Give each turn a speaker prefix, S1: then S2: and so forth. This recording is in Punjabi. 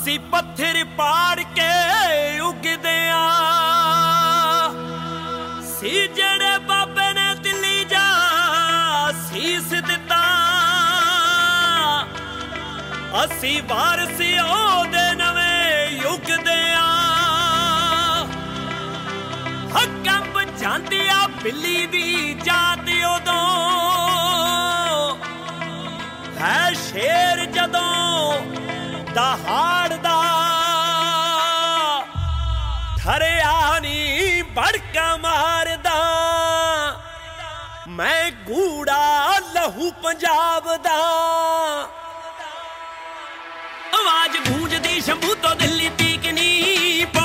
S1: ਅਸੀਂ ਪੱਥਰ ਪਾੜ ਕੇ ਉਗਦਿਆਂ ਸੀ, ਜਿਹੜੇ ਬਾਬੇ ਨੇ ਦਿੱਲੀ ਜਾ ਸੀਸ ਦਿੱਤਾ। ਅਸੀਂ ਵਾਰਸ ਉਹਦੇ ਨਵੇਂ ਯੁੱਗ ਦਿਆਂ। ਕੰਬ ਜਾਂਦੀ ਆ ਬਿੱਲੀ ਦੀ ਜਾਤ ਉਦੋਂ, ਹੈ ਸ਼ੇਰ ਜਦੋਂ ਦਹਾੜਦਾ। ਠਰਿਆ ਨੀ ਭੜਕਾ ਮਾਰਦਾ, ਮੈਂ ਗੂੜਾ ਲਹੂ ਪੰਜਾਬ ਦਾ। ਆਵਾਜ਼ ਗੂੰਜਦੀ ਸ਼ੰਭੂ ਤੋਂ ਦਿੱਲੀ ਤੀਕ ਨੀ,